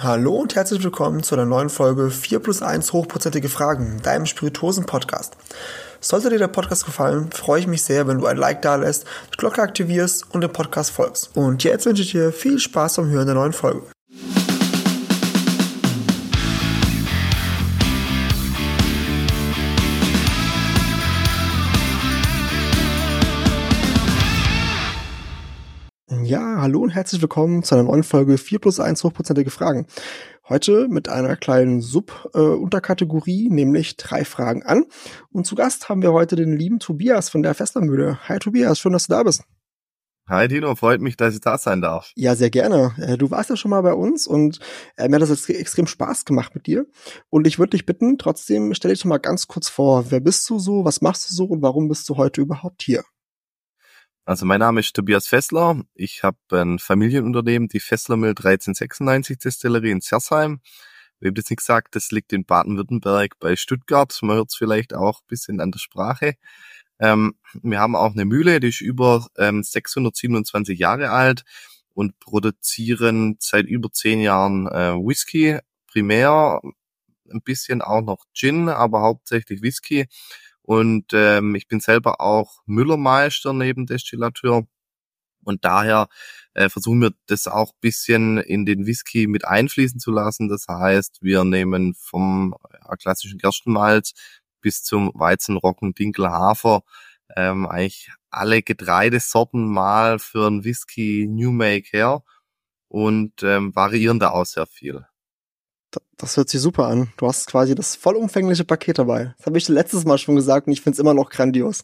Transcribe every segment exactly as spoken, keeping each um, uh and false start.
Hallo und herzlich willkommen zu einer neuen Folge vier plus eins hochprozentige Fragen, deinem Spirituosen-Podcast. Sollte dir der Podcast gefallen, freue ich mich sehr, wenn du ein Like dalässt, die Glocke aktivierst und dem Podcast folgst. Und jetzt wünsche ich dir viel Spaß beim Hören der neuen Folge. Ja, hallo und herzlich willkommen zu einer neuen Folge vier plus eins hochprozentige Fragen. Heute mit einer kleinen Sub-Unterkategorie, äh, nämlich drei Fragen an. Und zu Gast haben wir heute den lieben Tobias von der Festlermühle. Hi Tobias, schön, dass du da bist. Hi Dino, freut mich, dass ich da sein darf. Ja, sehr gerne. Äh, du warst ja schon mal bei uns und äh, mir hat das jetzt extrem Spaß gemacht mit dir. Und ich würde dich bitten, trotzdem stell dich doch mal ganz kurz vor. Wer bist du so, was machst du so und warum bist du heute überhaupt hier? Also mein Name ist Tobias Fessler. Ich habe ein Familienunternehmen, die Fesslermühle dreizehnhundertsechsundneunzig Destillerie in Zersheim. Wem das nicht sagt, das liegt in Baden-Württemberg bei Stuttgart. Man hört es vielleicht auch ein bisschen an der Sprache. Ähm, wir haben auch eine Mühle, die ist über ähm, sechshundertsiebenundzwanzig Jahre alt und produzieren seit über zehn Jahren äh, Whisky, primär ein bisschen auch noch Gin, aber hauptsächlich Whisky. Und ähm, ich bin selber auch Müllermeister neben Destillateur und daher äh, versuchen wir das auch ein bisschen in den Whisky mit einfließen zu lassen. Das heißt, wir nehmen vom ja, klassischen Gerstenmalz bis zum Weizen, Roggen, Dinkel, Hafer ähm, eigentlich alle Getreidesorten mal für einen Whisky New Make her und ähm, variieren da auch sehr viel. Das hört sich super an. Du hast quasi das vollumfängliche Paket dabei. Das habe ich letztes Mal schon gesagt und ich finde es immer noch grandios.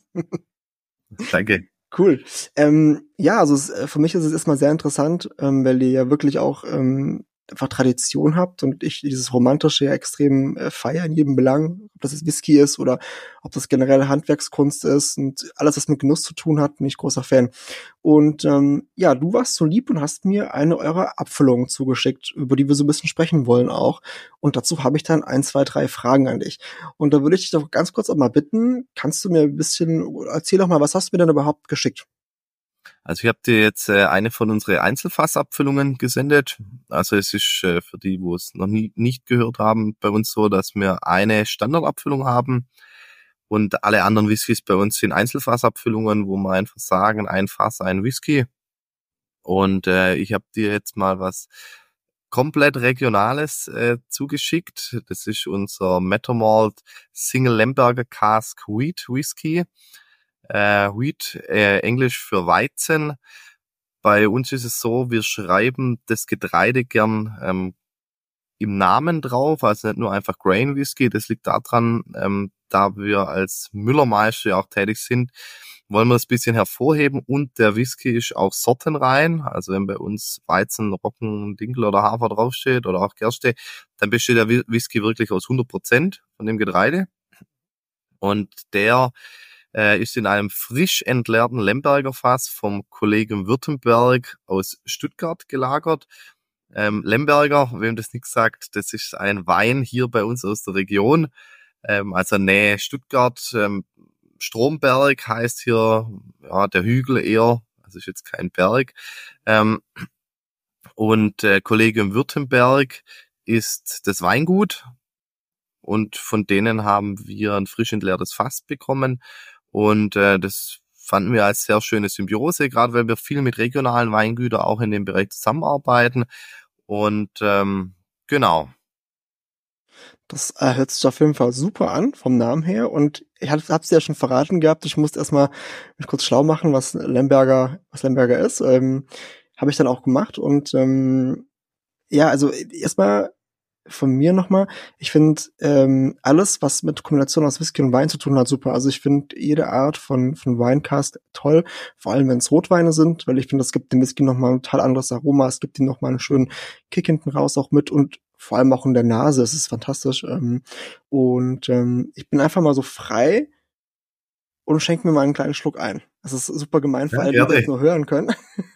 Danke. Cool. Ähm, ja, also es, für mich ist es erstmal sehr interessant, ähm, weil ihr ja wirklich auch ähm, einfach Tradition habt und ich dieses Romantische ja extrem äh, feiere in jedem Belang, ob das jetzt Whisky ist oder ob das generell Handwerkskunst ist und alles, was mit Genuss zu tun hat, bin ich großer Fan. Und ähm, ja, du warst so lieb und hast mir eine eurer Abfüllungen zugeschickt, über die wir so ein bisschen sprechen wollen auch. Und dazu habe ich dann ein, zwei, drei Fragen an dich. Und da würde ich dich doch ganz kurz auch mal bitten, kannst du mir ein bisschen, erzähl doch mal, was hast du mir denn überhaupt geschickt? Also ich habe dir jetzt äh, eine von unseren Einzelfassabfüllungen gesendet. Also es ist äh, für die, wo es noch nie nicht gehört haben, bei uns so, dass wir eine Standardabfüllung haben und alle anderen Whiskys bei uns sind Einzelfassabfüllungen, wo wir einfach sagen, ein Fass, ein Whisky. Und äh, ich habe dir jetzt mal was komplett Regionales äh, zugeschickt. Das ist unser Metamalt Single Lemberger Cask Wheat Whisky. Äh, Wheat, äh, Englisch für Weizen. Bei uns ist es so, wir schreiben das Getreide gern ähm, im Namen drauf, also nicht nur einfach Grain Whisky. Das liegt daran, ähm, da wir als Müllermeister ja auch tätig sind, wollen wir das ein bisschen hervorheben und der Whisky ist auch sortenrein. Also wenn bei uns Weizen, Roggen, Dinkel oder Hafer draufsteht oder auch Gerste, dann besteht der Whisky wirklich aus hundert Prozent von dem Getreide. Und der äh, ist in einem frisch entleerten Lemberger Fass vom Kollegen Württemberg aus Stuttgart gelagert. Ähm, Lemberger, wem das nichts sagt, das ist ein Wein hier bei uns aus der Region, ähm, also Nähe Stuttgart. Ähm, Stromberg heißt hier ja der Hügel eher, also ist jetzt kein Berg. Ähm, und äh, Kollege Württemberg ist das Weingut und von denen haben wir ein frisch entleertes Fass bekommen. Und äh, das fanden wir als sehr schöne Symbiose, gerade weil wir viel mit regionalen Weingütern auch in dem Bereich zusammenarbeiten. Und ähm, genau. Das äh, hört sich auf jeden Fall super an, vom Namen her. Und ich hab's ja schon verraten gehabt, ich musste erstmal mich kurz schlau machen, was Lemberger, was Lemberger ist. Ähm, habe ich dann auch gemacht. Und ähm, ja, also erstmal von mir nochmal, ich finde ähm, alles, was mit Kombination aus Whisky und Wein zu tun hat, super. Also ich finde jede Art von von Weincast toll, vor allem wenn es Rotweine sind, weil ich finde, das gibt dem Whisky nochmal ein total anderes Aroma, es gibt ihm nochmal einen schönen Kick hinten raus auch mit und vor allem auch in der Nase, es ist fantastisch. Ähm, und ähm, ich bin einfach mal so frei und schenke mir mal einen kleinen Schluck ein. Das ist super gemein für Ja, alle, die das nur hören können.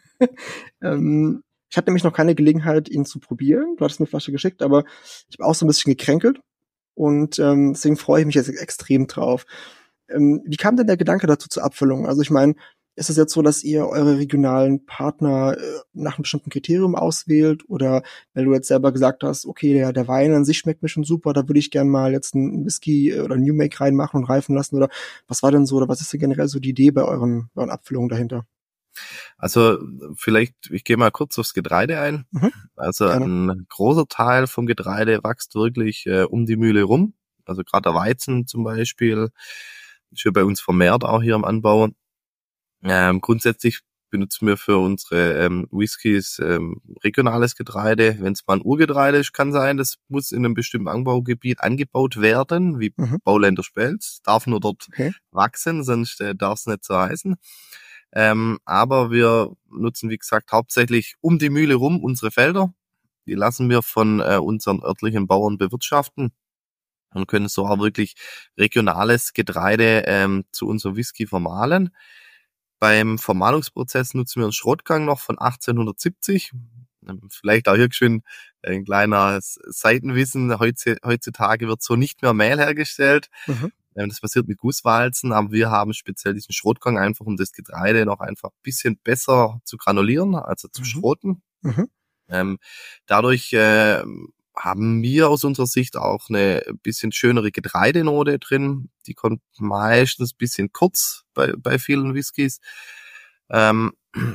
ähm, Ich hatte nämlich noch keine Gelegenheit, ihn zu probieren. Du hattest mir eine Flasche geschickt, aber ich bin auch so ein bisschen gekränkelt. Und ähm, deswegen freue ich mich jetzt extrem drauf. Ähm, wie kam denn der Gedanke dazu zur Abfüllung? Also ich meine, ist es jetzt so, dass ihr eure regionalen Partner äh, nach einem bestimmten Kriterium auswählt? Oder weil du jetzt selber gesagt hast, okay, der, der Wein an sich schmeckt mir schon super, da würde ich gerne mal jetzt einen Whisky oder einen New Make reinmachen und reifen lassen. Oder was war denn so, oder was ist denn generell so die Idee bei euren, euren Abfüllungen dahinter? Also vielleicht, ich gehe mal kurz aufs Getreide ein. Mhm, Also gerne. ein großer Teil vom Getreide wächst wirklich äh, um die Mühle rum. Also gerade der Weizen zum Beispiel ist ja bei uns vermehrt auch hier am Anbau. Ähm, grundsätzlich benutzen wir für unsere ähm, Whiskys ähm, regionales Getreide. Wenn es mal ein Urgetreide ist, kann sein, das muss in einem bestimmten Anbaugebiet angebaut werden, wie Mhm, Bauländer Spelz. Darf nur dort okay. wachsen, sonst äh, darf es nicht so heißen. Ähm, aber wir nutzen, wie gesagt, hauptsächlich um die Mühle rum unsere Felder. Die lassen wir von äh, unseren örtlichen Bauern bewirtschaften und können so auch wirklich regionales Getreide ähm, zu unserem Whisky vermahlen. Beim Vermahlungsprozess nutzen wir einen Schrottgang noch von achtzehnhundertsiebzig. Ähm, Vielleicht auch hier geschwind ein kleiner Seitenwissen. Heutzutage wird so nicht mehr Mehl hergestellt. Mhm, Ähm, Das passiert mit Gusswalzen, aber wir haben speziell diesen Schrottgang einfach, um das Getreide noch einfach ein bisschen besser zu granulieren, also zu mhm, schroten. mhm, Ähm, dadurch äh, haben wir aus unserer Sicht auch eine bisschen schönere Getreidenote drin. Die kommt meistens ein bisschen kurz bei, bei vielen Whiskys. Ähm,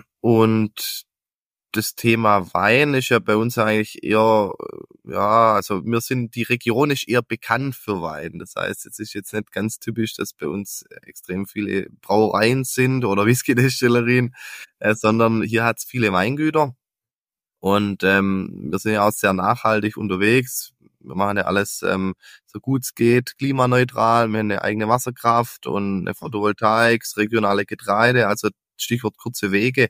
und das Thema Wein ist ja bei uns eigentlich eher, äh, ja, also wir sind, die Region ist eher bekannt für Wein. Das heißt, es ist jetzt nicht ganz typisch, dass bei uns extrem viele Brauereien sind oder Whisky-Destillerien, äh, sondern hier hat es viele Weingüter. Und ähm, wir sind ja auch sehr nachhaltig unterwegs. Wir machen ja alles ähm, so gut es geht, klimaneutral. Wir haben eine eigene Wasserkraft und eine Photovoltaik, das regionale Getreide, also Stichwort kurze Wege.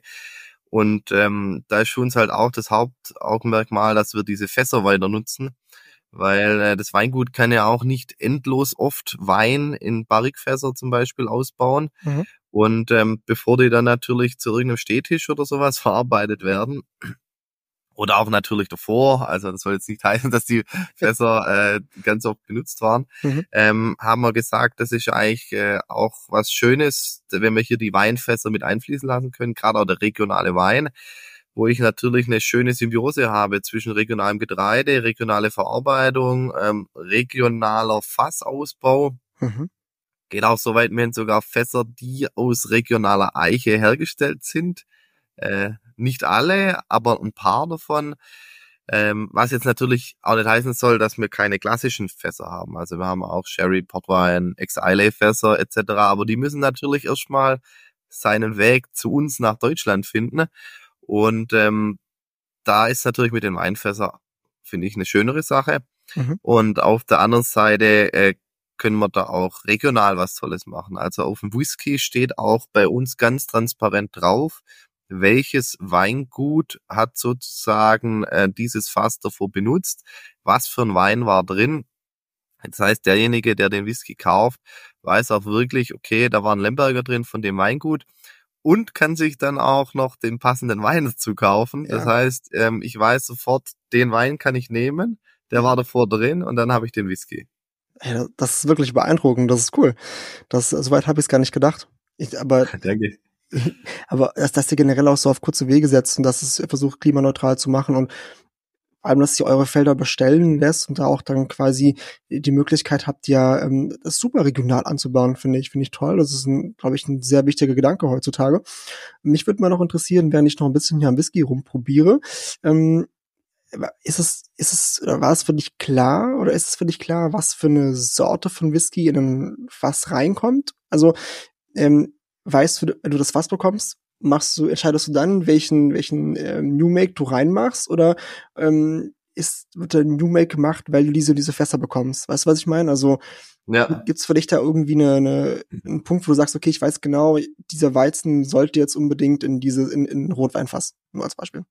Und ähm, da ist für uns halt auch das Hauptaugenmerkmal, dass wir diese Fässer weiter nutzen, weil äh, das Weingut kann ja auch nicht endlos oft Wein in Barrikfässer zum Beispiel ausbauen. mhm. Und ähm, bevor die dann natürlich zu irgendeinem Stehtisch oder sowas verarbeitet werden, oder auch natürlich davor, also das soll jetzt nicht heißen, dass die Fässer äh, ganz oft benutzt waren, Mhm. ähm, haben wir gesagt, das ist eigentlich äh, auch was Schönes, wenn wir hier die Weinfässer mit einfließen lassen können, gerade auch der regionale Wein, wo ich natürlich eine schöne Symbiose habe zwischen regionalem Getreide, regionale Verarbeitung, ähm, regionaler Fassausbau. Mhm. Geht auch so weit, wir haben sogar Fässer, die aus regionaler Eiche hergestellt sind. Äh, nicht alle, aber ein paar davon. Ähm, was jetzt natürlich auch nicht heißen soll, dass wir keine klassischen Fässer haben. Also wir haben auch Sherry, Portwein, Ex-Islay-Fässer et cetera. Aber die müssen natürlich erstmal seinen Weg zu uns nach Deutschland finden. Und ähm, da ist natürlich mit den Weinfässern, finde ich, eine schönere Sache. Mhm. Und auf der anderen Seite äh, können wir da auch regional was Tolles machen. Also auf dem Whisky steht auch bei uns ganz transparent drauf, welches Weingut hat sozusagen äh, dieses Fass davor benutzt, was für ein Wein war drin. Das heißt, derjenige, der den Whisky kauft, weiß auch wirklich, okay, da war ein Lemberger drin von dem Weingut und kann sich dann auch noch den passenden Wein dazu kaufen. Das Ja, heißt, ähm, ich weiß sofort, den Wein kann ich nehmen, der ja. war davor drin und dann habe ich den Whisky. Ey, das ist wirklich beeindruckend, das ist cool. Das so weit habe ich's gar nicht gedacht. Ich aber Danke. aber dass dass ihr generell auch so auf kurze Wege setzt und dass es versucht, klimaneutral zu machen und vor allem, dass ihr eure Felder bestellen lässt und da auch dann quasi die Möglichkeit habt, ja, ähm, das super regional anzubauen, finde ich finde ich toll. Das ist 'n, glaube ich, 'n sehr wichtiger Gedanke heutzutage. Mich würde mal noch interessieren, während ich noch 'n bisschen hier am Whisky rumprobiere, ähm, ist es ist es oder war es für dich klar oder ist es für dich klar, was für 'ne Sorte von Whisky in 'nen Fass reinkommt? Also, ähm, weißt du, wenn du das Fass bekommst, machst du entscheidest du dann, welchen welchen, ähm, New Make du reinmachst oder, ähm, ist wird der New Make gemacht, weil du diese diese Fässer bekommst? Weißt du, was ich meine? Also, Ja. gibt's für dich da irgendwie 'ne 'ne 'n Punkt, wo du sagst: „Okay, ich weiß genau, dieser Weizen sollte jetzt unbedingt in diese in in 'n Rotweinfass“, nur als Beispiel.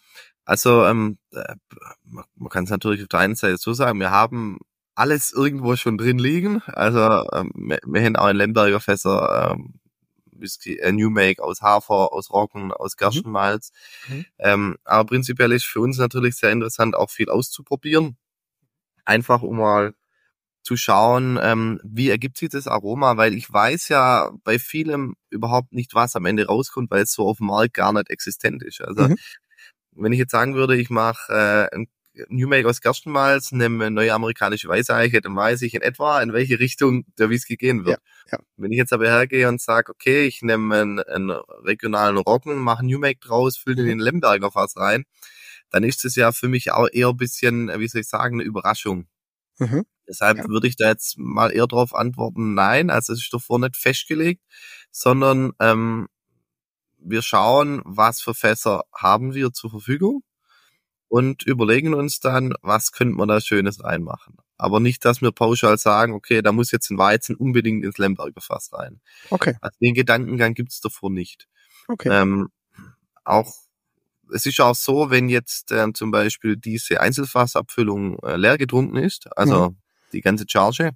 Also ähm, äh, man man kann es natürlich auf der einen Seite so sagen, wir haben alles irgendwo schon drin liegen. Also ähm, wir, wir haben auch in Lemberger Fässer ähm, Whisky, äh, New Make aus Hafer, aus Roggen, aus Mhm. Gerstenmalz. Mhm. Ähm, aber prinzipiell ist für uns natürlich sehr interessant, auch viel auszuprobieren. Einfach um mal zu schauen, ähm, wie ergibt sich das Aroma, weil ich weiß ja bei vielem überhaupt nicht, was am Ende rauskommt, weil es so auf dem Markt gar nicht existent ist. Also Mhm. wenn ich jetzt sagen würde, ich mache äh, ein New Make aus Gerstenmalz, nehme eine neue amerikanische Weißeiche, dann weiß ich in etwa, in welche Richtung der Whisky gehen Ja, wird. ja. Wenn ich jetzt aber hergehe und sage, okay, ich nehme einen, einen regionalen Roggen, mache ein New Make draus, fülle den Mhm. in den Lemberger Fass rein, dann ist es ja für mich auch eher ein bisschen, wie soll ich sagen, eine Überraschung. Mhm. Deshalb Ja. würde ich da jetzt mal eher darauf antworten, nein, also es ist davor nicht festgelegt, sondern ähm, wir schauen, was für Fässer haben wir zur Verfügung und überlegen uns dann, was könnte man da Schönes reinmachen. Aber nicht, dass wir pauschal sagen, okay, da muss jetzt ein Weizen unbedingt ins Lemberger Fass rein. Okay, Also den Gedankengang gibt's davor nicht. okay. Ähm, auch es ist auch so, wenn jetzt ähm, zum Beispiel diese Einzelfassabfüllung äh, leer getrunken ist, Mhm. also die ganze Charge,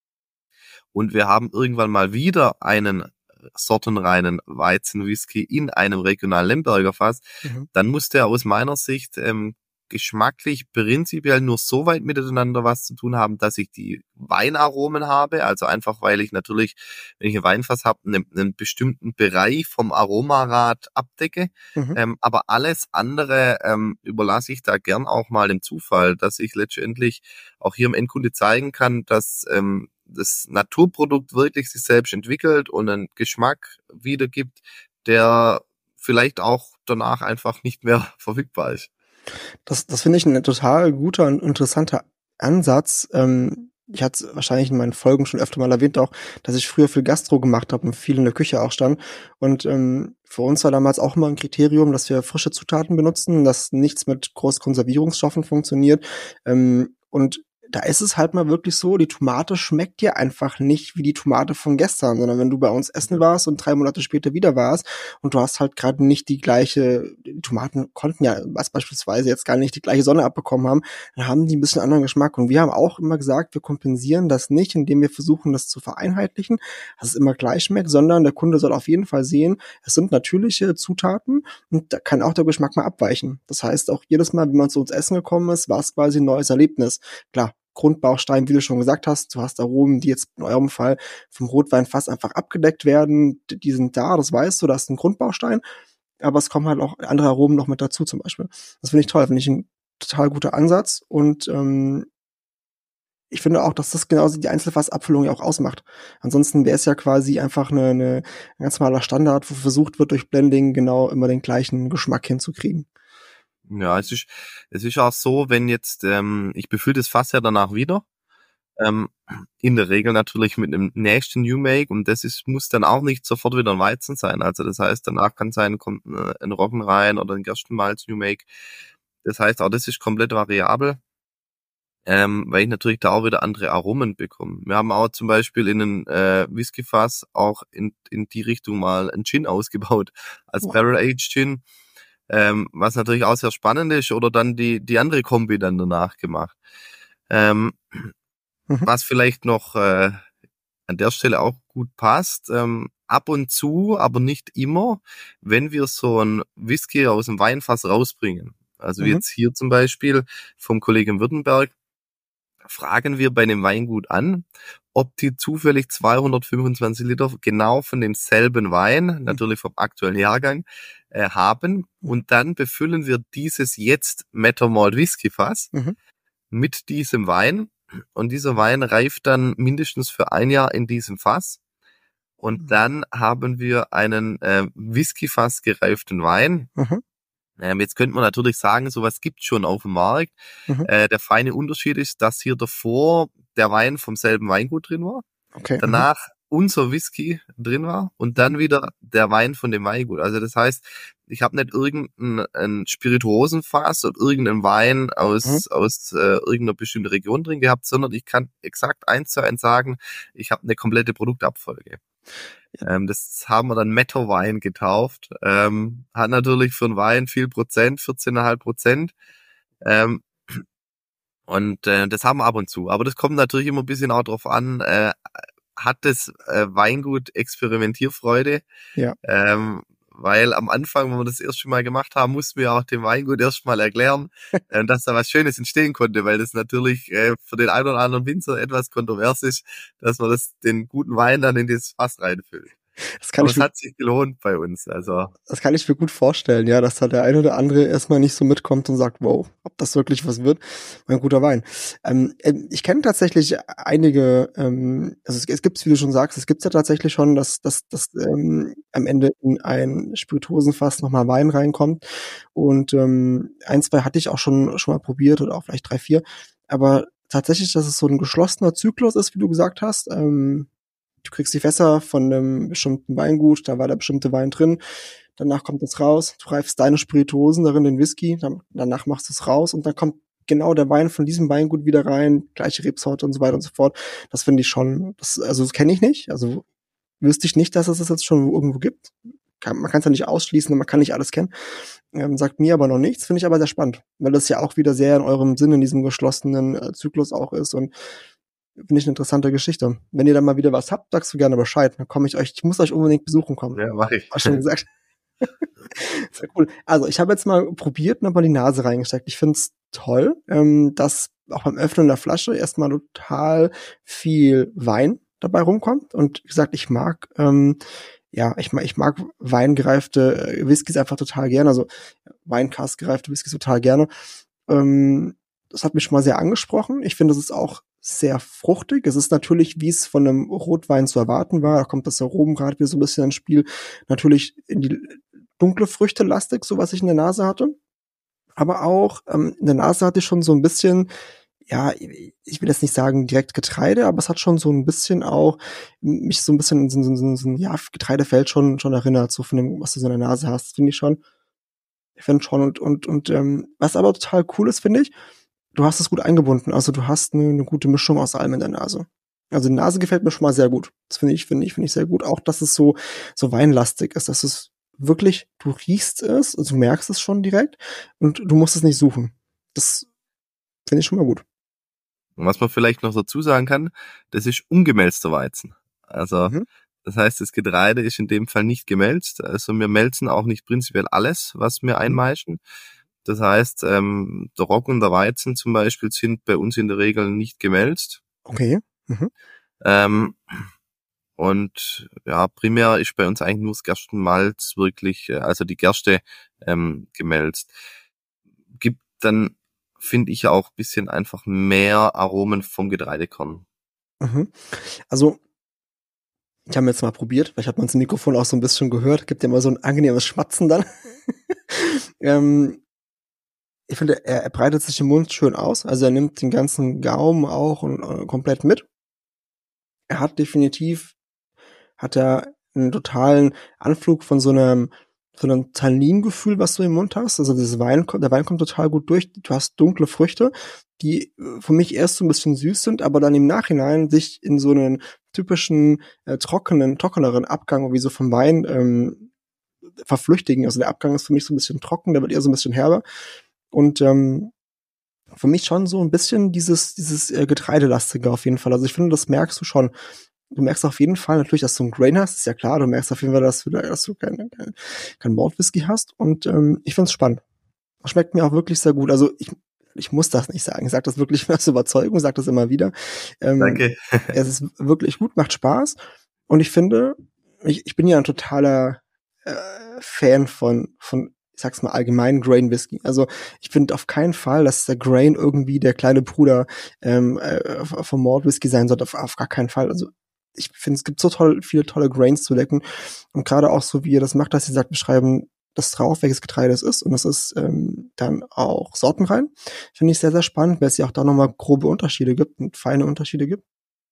und wir haben irgendwann mal wieder einen sortenreinen Weizenwhisky in einem regionalen Lemberger Fass, Mhm. dann muss der aus meiner Sicht ähm, geschmacklich prinzipiell nur so weit miteinander was zu tun haben, dass ich die Weinaromen habe, also einfach, weil ich natürlich, wenn ich ein Weinfass habe, einen, einen bestimmten Bereich vom Aromarad abdecke, Mhm. ähm, aber alles andere ähm, überlasse ich da gern auch mal dem Zufall, dass ich letztendlich auch hier im Endkunde zeigen kann, dass ähm, das Naturprodukt wirklich sich selbst entwickelt und einen Geschmack wiedergibt, der vielleicht auch danach einfach nicht mehr verfügbar ist. Das das finde ich 'n total guter und interessanter Ansatz. Ähm, ich hatte es wahrscheinlich in meinen Folgen schon öfter mal erwähnt auch, dass ich früher viel Gastro gemacht habe und viel in der Küche auch stand. Und, ähm, für uns war damals auch immer 'n Kriterium, dass wir frische Zutaten benutzen, dass nichts mit Großkonservierungsstoffen funktioniert. Ähm, und da ist es halt mal wirklich so, die Tomate schmeckt dir einfach nicht wie die Tomate von gestern, sondern wenn du bei uns essen warst und drei Monate später wieder warst und du hast halt grad nicht die gleiche die Tomaten konnten ja was beispielsweise jetzt gar nicht die gleiche Sonne abbekommen haben, dann haben die 'n bisschen anderen Geschmack. Und wir haben auch immer gesagt, wir kompensieren das nicht, indem wir versuchen, das zu vereinheitlichen, dass es immer gleich schmeckt, sondern der Kunde soll auf jeden Fall sehen, es sind natürliche Zutaten und da kann auch der Geschmack mal abweichen. Das heißt, auch jedes Mal, wenn man zu uns essen gekommen ist, war's quasi 'n neues Erlebnis. Klar, Grundbaustein, wie du schon gesagt hast, du hast Aromen, die jetzt in eurem Fall vom Rotweinfass einfach abgedeckt werden. D die sind da, das weißt du, das ist 'n Grundbaustein, aber es kommen halt auch andere Aromen noch mit dazu zum Beispiel. Das finde ich toll, finde ich 'n total guter Ansatz und, ähm ich finde auch, dass das genauso die Einzelfassabfüllung ja auch ausmacht. Ansonsten wäre es ja quasi einfach 'ne 'ne 'n ganz normaler Standard, wo versucht wird, durch Blending genau immer den gleichen Geschmack hinzukriegen. Ja, es ist, es ist auch so, wenn jetzt, ähm, ich befülle das Fass ja danach wieder, ähm, in der Regel natürlich mit einem nächsten New Make und das ist, muss dann auch nicht sofort wieder ein Weizen sein. Also das heißt, danach kann sein, kommt äh, ein Roggen rein oder ein Gerstenmalz New Make. Das heißt, auch das ist komplett variabel, ähm, weil ich natürlich da auch wieder andere Aromen bekomme. Wir haben auch zum Beispiel in einem äh, Whiskyfass auch in, in die Richtung mal einen Gin ausgebaut, als Wow. Barrel-Aged Gin, ähm, was natürlich auch sehr spannend ist, oder dann die, die andere Kombi dann danach gemacht. Ähm, Mhm. was vielleicht noch äh, an der Stelle auch gut passt, ähm, ab und zu, aber nicht immer, wenn wir so ein Whisky aus dem Weinfass rausbringen. Also wie Mhm. jetzt hier zum Beispiel vom Kollegen Württemberg, fragen wir bei dem Weingut an, ob die zufällig zweihundertfünfundzwanzig Liter genau von demselben Wein, Mhm. natürlich vom aktuellen Jahrgang, äh, haben. Mhm. Und dann befüllen wir dieses jetzt Metamalt Whisky Fass Mhm. mit diesem Wein. Und dieser Wein reift dann mindestens für ein Jahr in diesem Fass. Und Mhm. dann haben wir einen äh, Whisky-Fass gereiften Wein. Mhm. Ähm, jetzt könnte man natürlich sagen, sowas gibt's schon auf dem Markt. Mhm. Äh, der feine Unterschied ist, dass hier davor der Wein vom selben Weingut drin war, Okay. Mhm. danach unser Whisky drin war und Mhm. dann wieder der Wein von dem Weingut. Also das heißt, ich habe nicht irgendein Spirituosenfass oder irgendeinen Wein Mhm. aus aus äh, irgendeiner bestimmten Region drin gehabt, sondern ich kann exakt eins zu eins sagen, ich habe eine komplette Produktabfolge. Ja. Ähm, das haben wir dann Meta-Wein getauft. Ähm, hat natürlich für einen Wein viel Prozent, vierzehn Komma fünf Prozent. Ähm, und äh, das haben wir ab und zu. Aber das kommt natürlich immer ein bisschen auch drauf an, äh, hat das äh, Weingut Experimentierfreude? Ja. Ähm, weil am Anfang, wenn wir das erste Mal gemacht haben, mussten wir auch dem Weingut erstmal erklären, äh, dass da was Schönes entstehen konnte, weil das natürlich äh, für den einen oder anderen Winzer etwas kontrovers ist, dass man das den guten Wein dann in das Fass reinfüllt. Das kann Aber ich es mir, hat sich gelohnt bei uns. Also das kann ich mir gut vorstellen, ja, dass da der eine oder andere erstmal nicht so mitkommt und sagt, wow, ob das wirklich was wird, mein guter Wein. Ähm, ähm, ich kenne tatsächlich einige, ähm, also es, es gibt's, wie du schon sagst, es gibt's ja tatsächlich schon, dass, dass, dass ähm, am Ende in ein Spirituosenfass nochmal Wein reinkommt. Und ähm, ein, zwei hatte ich auch schon schon mal probiert oder auch vielleicht drei, vier. Aber tatsächlich, dass es so ein geschlossener Zyklus ist, wie du gesagt hast. Ähm, du kriegst die Fässer von einem bestimmten Weingut, da war der bestimmte Wein drin. Danach kommt es raus, du reifst deine Spirituosen darin, den Whisky, dann, danach machst du es raus und dann kommt genau der Wein von diesem Weingut wieder rein, gleiche Rebsorte und so weiter und so fort. Das finde ich schon, das, also das kenne ich nicht. Also wüsste ich nicht, dass es das jetzt schon irgendwo gibt. Kann, man kann es ja nicht ausschließen, man kann nicht alles kennen. Ähm, sagt mir aber noch nichts, finde ich aber sehr spannend, weil das ja auch wieder sehr in eurem Sinn in diesem geschlossenen äh, Zyklus auch ist und finde ich eine interessante Geschichte. Wenn ihr dann mal wieder was habt, sagst du gerne Bescheid. Dann komme ich euch, ich muss euch unbedingt besuchen kommen. ja, mache ich. War schon gesagt. Sehr cool. Also ich habe jetzt mal probiert und habe mal die Nase reingesteckt. Ich finde es toll, ähm, dass auch beim Öffnen der Flasche erstmal total viel Wein dabei rumkommt. Und wie gesagt, ich mag, ähm, ja, ich mag, ich mag weingereifte äh, Whiskys einfach total gerne. Also Weincask gereifte Whiskys total gerne. Ähm, das hat mich schon mal sehr angesprochen. Ich finde, es ist auch sehr fruchtig. Es ist natürlich, wie es von einem Rotwein zu erwarten war. Da kommt das Aromen gerade wieder so ein bisschen ins Spiel. Natürlich in die dunkle Früchte lastig, so was ich in der Nase hatte. Aber auch ähm, in der Nase hatte ich schon so ein bisschen, ja, ich will jetzt nicht sagen direkt Getreide, aber es hat schon so ein bisschen auch mich so ein bisschen in so, so, so, so ein ja, Getreidefeld schon schon erinnert, so von dem, was du so in der Nase hast, finde ich schon. Ich finde schon und und und ähm, was aber total cool ist, finde ich, du hast es gut eingebunden. Also du hast eine, eine gute Mischung aus allem in der Nase. Also die Nase gefällt mir schon mal sehr gut. Das finde ich, finde ich, finde ich sehr gut. Auch, dass es so, so weinlastig ist, dass es wirklich, du riechst es, also du merkst es schon direkt und du musst es nicht suchen. Das finde ich schon mal gut. Und was man vielleicht noch dazu sagen kann, das ist ungemälzter Weizen. Also Mhm. das heißt, das Getreide ist in dem Fall nicht gemälzt. Also wir melzen auch nicht prinzipiell alles, was wir Mhm. einmeischen. Das heißt, ähm, der Roggen und der Weizen zum Beispiel sind bei uns in der Regel nicht gemälzt. Okay. Mhm. Ähm, und ja, primär ist bei uns eigentlich nur das Gerstenmalz wirklich, äh, also die Gerste ähm, gemälzt. Gibt dann, finde ich, auch bisschen einfach mehr Aromen vom Getreidekorn. Mhm. Also, ich habe jetzt mal probiert, weil ich habe mein Mikrofon auch so ein bisschen gehört, gibt ja immer so ein angenehmes Schmatzen dann. ähm, ich finde, er, er breitet sich im Mund schön aus, also er nimmt den ganzen Gaumen auch und, äh, komplett mit. Er hat definitiv hat er einen totalen Anflug von so einem so einem Tanningefühl, was du im Mund hast. Also dieses Wein, der Wein kommt total gut durch. Du hast dunkle Früchte, die äh, für mich erst so ein bisschen süß sind, aber dann im Nachhinein sich in so einen typischen äh, trockenen, trockeneren Abgang wie so vom Wein ähm, verflüchtigen. Also der Abgang ist für mich so ein bisschen trocken, der wird eher so ein bisschen herber. Und ähm, für mich schon so ein bisschen dieses dieses äh, Getreidelastige auf jeden Fall. Also ich finde, das merkst du schon. Du merkst auf jeden Fall natürlich, dass du einen Grain hast, ist ja klar. Du merkst auf jeden Fall, dass du, dass du kein, kein, kein Malt-Whisky hast. Und ähm, ich find's spannend. Schmeckt mir auch wirklich sehr gut. Also ich, ich muss das nicht sagen. Ich sage das wirklich aus Überzeugung, sage das immer wieder. Ähm, Danke. es ist wirklich gut, macht Spaß. Und ich finde, ich, ich bin ja ein totaler äh, Fan von, von, ich sag's mal allgemein, Grain Whisky. Also ich finde auf keinen Fall, dass der Grain irgendwie der kleine Bruder ähm, äh, vom Malt Whisky sein sollte. Auf, auf gar keinen Fall. Also ich finde, es gibt so toll, viele tolle Grains zu lecken. Und gerade auch so, wie ihr das macht, dass ihr sagt, beschreiben das drauf, welches Getreide es ist. Und das ist ähm, dann auch sortenrein. Finde ich sehr, sehr spannend, weil es ja auch da nochmal grobe Unterschiede gibt und feine Unterschiede gibt.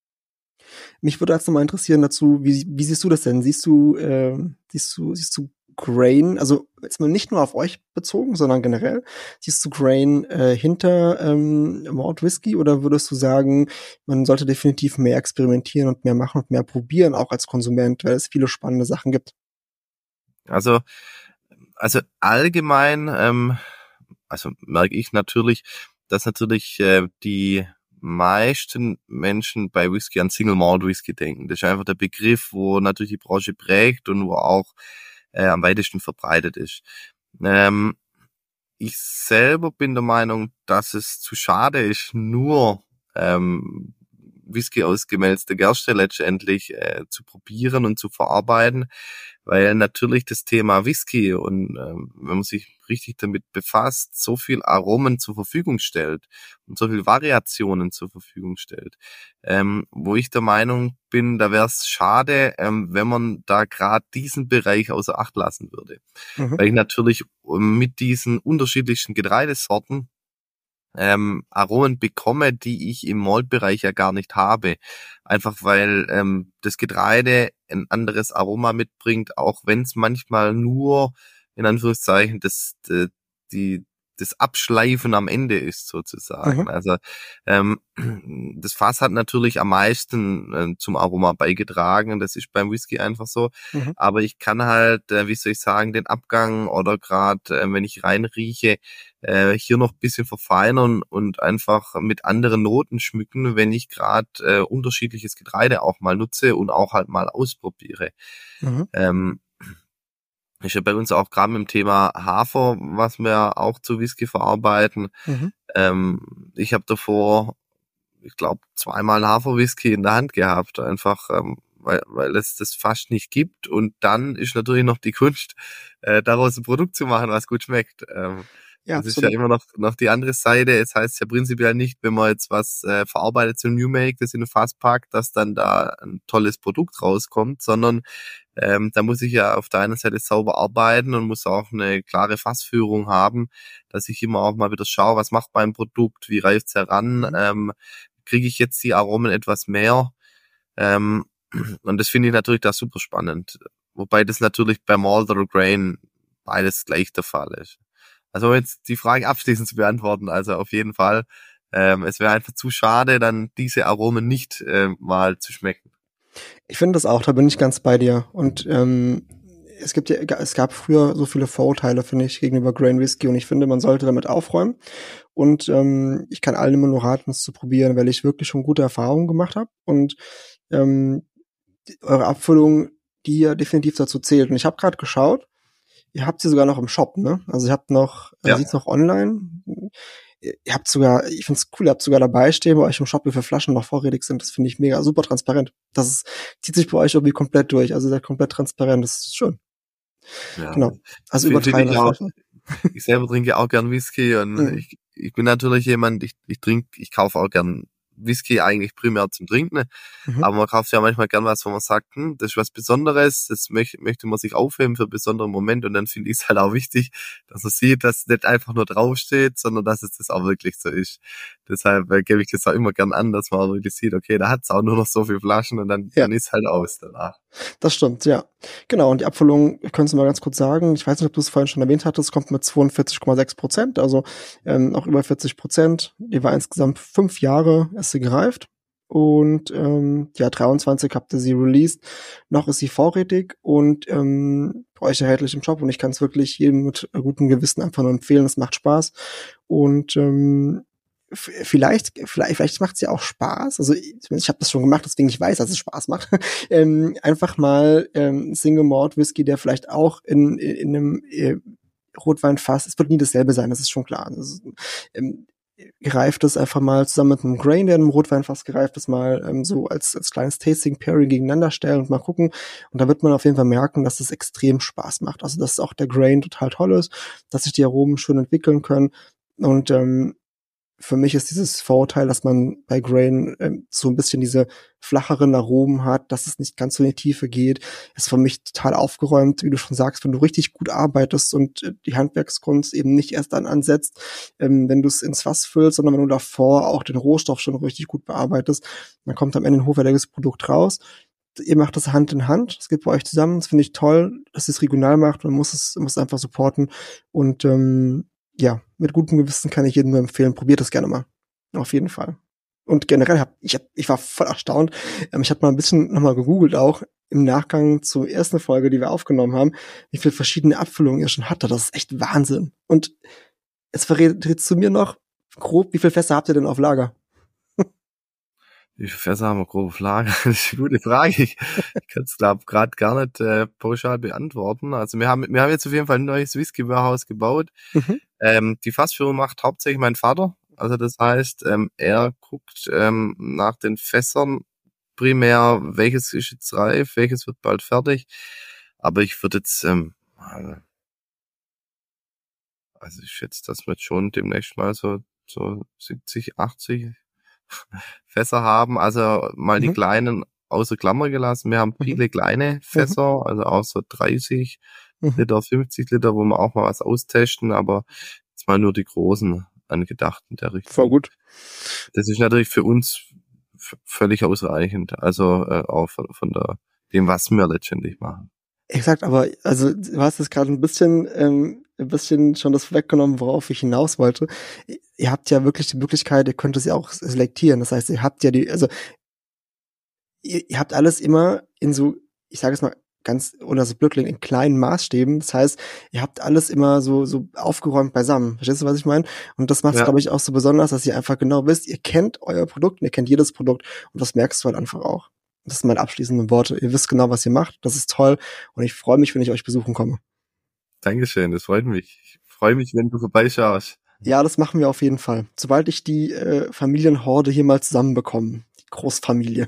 Mich würde jetzt nochmal interessieren dazu, wie, wie siehst du das denn? Siehst du, äh, siehst du, siehst du Grain, also jetzt mal nicht nur auf euch bezogen, sondern generell, siehst du Grain äh, hinter ähm, Malt Whisky oder würdest du sagen, man sollte definitiv mehr experimentieren und mehr machen und mehr probieren, auch als Konsument, weil es viele spannende Sachen gibt? Also, also allgemein, ähm, also merke ich natürlich, dass natürlich äh, die meisten Menschen bei Whisky an Single Malt Whisky denken. Das ist einfach der Begriff, wo natürlich die Branche prägt und wo auch äh, am weitesten verbreitet ist. Ähm, ich selber bin der Meinung, dass es zu schade ist, nur ähm, Whisky aus gemälzter Gerste letztendlich äh, zu probieren und zu verarbeiten, weil natürlich das Thema Whisky und ähm, wenn man sich richtig damit befasst, so viel Aromen zur Verfügung stellt und so viel Variationen zur Verfügung stellt, ähm, wo ich der Meinung bin, da wäre es schade, ähm, wenn man da gerade diesen Bereich außer Acht lassen würde. Mhm. Weil ich natürlich ähm, mit diesen unterschiedlichsten Getreidesorten ähm, Aromen bekomme, die ich im Maltbereich ja gar nicht habe. Einfach weil ähm, das Getreide ein anderes Aroma mitbringt, auch wenn es manchmal nur, in Anführungszeichen, das, die, die das Abschleifen am Ende ist sozusagen. Mhm. Also ähm, das Fass hat natürlich am meisten äh, zum Aroma beigetragen, das ist beim Whisky einfach so. Mhm. Aber ich kann halt, äh, wie soll ich sagen, den Abgang oder gerade, äh, wenn ich reinrieche, äh, hier noch ein bisschen verfeinern und einfach mit anderen Noten schmücken, wenn ich gerade äh, unterschiedliches Getreide auch mal nutze und auch halt mal ausprobiere. Mhm. Ähm, ist ja bei uns auch gerade mit dem Thema Hafer, was wir auch zu Whisky verarbeiten. Mhm. Ähm, ich habe davor, ich glaube, zweimal Hafer-Whisky in der Hand gehabt, einfach ähm, weil, weil es das fast nicht gibt. Und dann ist natürlich noch die Kunst, äh, daraus ein Produkt zu machen, was gut schmeckt. Ähm, Ja, das ist ja absolut. immer noch noch die andere Seite. Es heißt ja prinzipiell nicht, wenn man jetzt was äh, verarbeitet zum New Make, das in ein Fass packt, dass dann da ein tolles Produkt rauskommt, sondern ähm, da muss ich ja auf der einen Seite sauber arbeiten und muss auch eine klare Fassführung haben, dass ich immer auch mal wieder schaue, was macht mein Produkt, wie reift's heran, Mhm. ähm, kriege ich jetzt die Aromen etwas mehr. Ähm, und das finde ich natürlich da super spannend. Wobei das natürlich bei Malt oder Grain beides gleich der Fall ist. Also um jetzt die Frage abschließend zu beantworten, also auf jeden Fall, ähm, es wäre einfach zu schade, dann diese Aromen nicht äh, mal zu schmecken. Ich finde das auch, da bin ich ganz bei dir. Und ähm, es gibt ja, es gab früher so viele Vorurteile, finde ich, gegenüber Grain Whisky und ich finde, man sollte damit aufräumen. Und ähm, ich kann allen immer nur raten, es zu probieren, weil ich wirklich schon gute Erfahrungen gemacht habe. Und ähm, die, eure Abfüllung, die ja definitiv dazu zählt. Und ich habe gerade geschaut, ihr habt sie sogar noch im Shop, ne? Also ihr habt noch, äh, Ja. sieht's noch online. Ihr habt sogar, ich find's cool, ihr habt sogar dabei stehen bei euch im Shop, wie viele Flaschen noch vorrätig sind. Das finde ich mega, super transparent. Das ist, zieht sich bei euch irgendwie komplett durch. Also ihr seid komplett transparent. Das ist schön. Ja, Genau. Also über finde ich dreihundert auch. Flaschen. Ich selber trinke auch gern Whisky und Mhm. ich, ich bin natürlich jemand, ich, ich trinke, ich kaufe auch gern Whisky eigentlich primär zum Trinken, Mhm. aber man kauft ja manchmal gern was, wo man sagt, hm, das ist was Besonderes, das möchte, möchte man sich aufheben für besondere Momente und dann finde ich es halt auch wichtig, dass man sieht, dass es nicht einfach nur draufsteht, sondern dass es das auch wirklich so ist. Deshalb äh, gebe ich das auch immer gern an, dass man auch wirklich sieht, okay, da hat es auch nur noch so viele Flaschen und dann, Ja, dann ist halt aus danach. das stimmt, ja. Genau, und die Abfüllung, könntest du mal ganz kurz sagen, ich weiß nicht, ob du es vorhin schon erwähnt hattest, kommt mit zweiundvierzig Komma sechs Prozent, also ähm, auch über vierzig Prozent. Die war insgesamt fünf Jahre, ist sie gereift. Und ähm, ja, dreiundzwanzig habt ihr sie released. Noch ist sie vorrätig und ähm, bei euch erhältlich im Shop. Und ich kann es wirklich jedem mit gutem Gewissen einfach nur empfehlen. Es macht Spaß. Und ähm, f- vielleicht, vielleicht, vielleicht macht es ja auch Spaß. Also ich, ich habe das schon gemacht, deswegen ich weiß, dass es Spaß macht. ähm, einfach mal ähm, Single Malt Whisky, der vielleicht auch in, in, in einem äh, Rotweinfass, es wird nie dasselbe sein, das ist schon klar. Das ist, ähm, gereift ist, einfach mal zusammen mit einem Grain, der in einem Rotweinfass gereift ist, mal ähm, so als, als kleines Tasting Pairing gegeneinander stellen und mal gucken. Und da wird man auf jeden Fall merken, dass es extrem Spaß macht. Also, dass auch der Grain total toll ist, dass sich die Aromen schön entwickeln können. Und ähm, für mich ist dieses Vorurteil, dass man bei Grain ähm, so ein bisschen diese flacheren Aromen hat, dass es nicht ganz so in die Tiefe geht, ist für mich total aufgeräumt, wie du schon sagst, wenn du richtig gut arbeitest und äh, die Handwerkskunst eben nicht erst dann ansetzt, ähm, wenn du es ins Fass füllst, sondern wenn du davor auch den Rohstoff schon richtig gut bearbeitest, dann kommt am Ende ein hochwertiges Produkt raus. Ihr macht das Hand in Hand, das geht bei euch zusammen, das finde ich toll, dass ihr es regional macht, man muss es, muss es einfach supporten und ähm, ja, mit gutem Gewissen kann ich jedem nur empfehlen, probiert das gerne mal. Auf jeden Fall. Und generell hab ich hab, ich war voll erstaunt. Ähm, ich habe mal ein bisschen nochmal gegoogelt auch im Nachgang zur ersten Folge, die wir aufgenommen haben, wie viele verschiedene Abfüllungen ihr schon hatte. Das ist echt Wahnsinn. Und jetzt verrätst du mir noch grob, wie viele Fässer habt ihr denn auf Lager? Wie viele Fässer haben wir grob auf Lager? Das ist eine gute Frage. Ich, ich kann es, glaube gerade gar nicht äh, pauschal beantworten. Also wir haben wir haben jetzt auf jeden Fall ein neues Whisky-Warehouse gebaut. Mhm. Ähm, die Fassführung macht hauptsächlich mein Vater. Also das heißt, ähm, er guckt ähm, nach den Fässern primär, welches ist jetzt reif, welches wird bald fertig. Aber ich würde jetzt, ähm, also ich schätze, dass wir jetzt schon demnächst mal so so siebzig, achtzig Fässer haben, also mal mhm. die kleinen außer Klammer gelassen. Wir haben viele mhm. kleine Fässer, mhm. also auch so dreißig mhm. Liter, fünfzig Liter, wo wir auch mal was austesten, aber jetzt mal nur die großen angedacht in der Richtung. Voll gut. Das ist natürlich für uns f- völlig ausreichend, also äh, auch von, von der dem, was wir letztendlich machen. Exakt, aber also du hast jetzt gerade ein bisschen ähm, ein bisschen schon das weggenommen, worauf ich hinaus wollte. Ihr habt ja wirklich die Möglichkeit, ihr könnt es ja auch selektieren. Das heißt, ihr habt ja die, also ihr, ihr habt alles immer in so, ich sage es mal ganz, oder so Blöckling, in kleinen Maßstäben. Das heißt, ihr habt alles immer so so aufgeräumt beisammen. Verstehst du, was ich meine? Und das macht es, ja. glaube ich, auch so besonders, dass ihr einfach genau wisst, ihr kennt euer Produkt, ihr kennt jedes Produkt und das merkst du halt einfach auch. Das sind meine abschließenden Worte. Ihr wisst genau, was ihr macht. Das ist toll. Und ich freue mich, wenn ich euch besuchen komme. Dankeschön, das freut mich. Ich freue mich, wenn du vorbeischaust. Ja, das machen wir auf jeden Fall. Sobald ich die äh, Familienhorde hier mal zusammenbekomme. Die Großfamilie.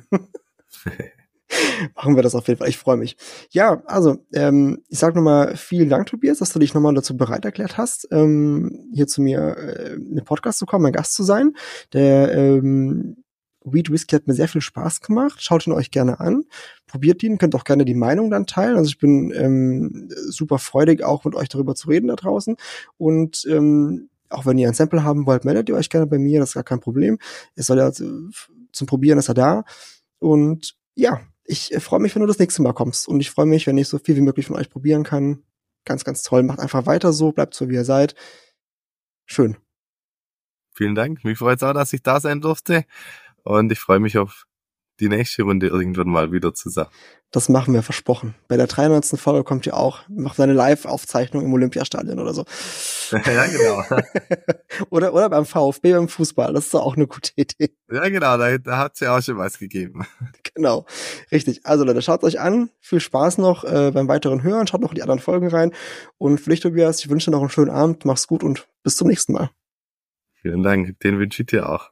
Machen wir das auf jeden Fall. Ich freue mich. Ja, also, ähm, ich sag nochmal vielen Dank, Tobias, dass du dich nochmal dazu bereit erklärt hast, ähm, hier zu mir äh, in den Podcast zu kommen, mein Gast zu sein. Der ähm, Weed Whisky hat mir sehr viel Spaß gemacht. Schaut ihn euch gerne an. Probiert ihn. Könnt auch gerne die Meinung dann teilen. Also ich bin ähm, super freudig, auch mit euch darüber zu reden da draußen. Und ähm, auch wenn ihr ein Sample haben wollt, meldet ihr euch gerne bei mir. Das ist gar kein Problem. Es soll ja zum Probieren ist er da. Und ja, ich freue mich, wenn du das nächste Mal kommst. Und ich freue mich, wenn ich so viel wie möglich von euch probieren kann. Ganz, ganz toll. Macht einfach weiter so. Bleibt so, wie ihr seid. Schön. Vielen Dank. Mich freut es auch, dass ich da sein durfte. Und ich freue mich auf die nächste Runde irgendwann mal wieder zusammen. Das machen wir, versprochen. Bei der dreiundneunzigsten Folge kommt ihr auch, macht eine Live-Aufzeichnung im Olympiastadion oder so. Ja, genau. oder, oder beim VfB, beim Fußball. Das ist doch auch eine gute Idee. Ja, genau. Da, da hat es ja auch schon was gegeben. Genau. Richtig. Also Leute, schaut euch an. Viel Spaß noch äh, beim weiteren Hören. Schaut noch in die anderen Folgen rein. Und für dich, Tobias, ich wünsche dir noch einen schönen Abend. Mach's gut und bis zum nächsten Mal. Vielen Dank. Den wünsche ich dir auch.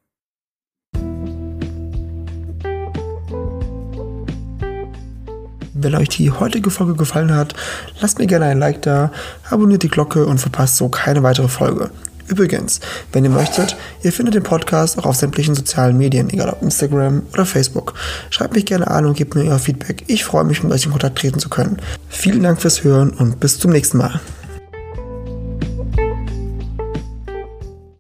Wenn euch die heutige Folge gefallen hat, lasst mir gerne ein Like da, abonniert die Glocke und verpasst so keine weitere Folge. Übrigens, wenn ihr möchtet, ihr findet den Podcast auch auf sämtlichen sozialen Medien, egal ob Instagram oder Facebook. Schreibt mich gerne an und gebt mir euer Feedback. Ich freue mich, mit euch in Kontakt treten zu können. Vielen Dank fürs Hören und bis zum nächsten Mal.